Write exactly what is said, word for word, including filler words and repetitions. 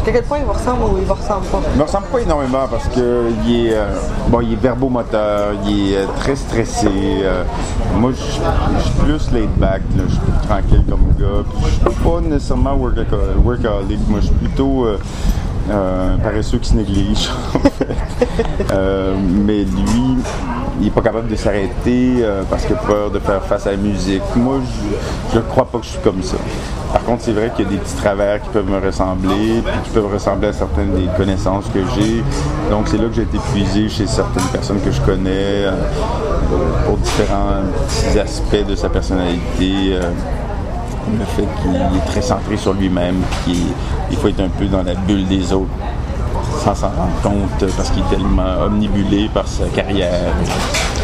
Jusqu'à quel point il vous ressemble ou il vous ressemble pas? Il me ressemble pas énormément parce que il est, euh, bon, il est verbomoteur, il est euh, très stressé. Euh, moi, je suis plus laid back, là, je suis plus tranquille comme gars. Puis je suis pas nécessairement workaholic. workaholic. Moi, je suis plutôt euh, euh, un paresseux qui se néglige. En fait. euh, mais lui, il est pas capable de s'arrêter euh, parce qu'il a peur de faire face à la musique. Moi, je, je crois pas que je suis comme ça. Par contre, c'est vrai qu'il y a des petits travers qui peuvent me ressembler, puis qui peuvent ressembler à certaines des connaissances que j'ai. Donc, c'est là que j'ai été puisé chez certaines personnes que je connais euh, pour différents petits aspects de sa personnalité. Euh, le fait qu'il est très centré sur lui-même, qu'il faut être un peu dans la bulle des autres sans s'en rendre compte parce qu'il est tellement omnibulé par sa carrière.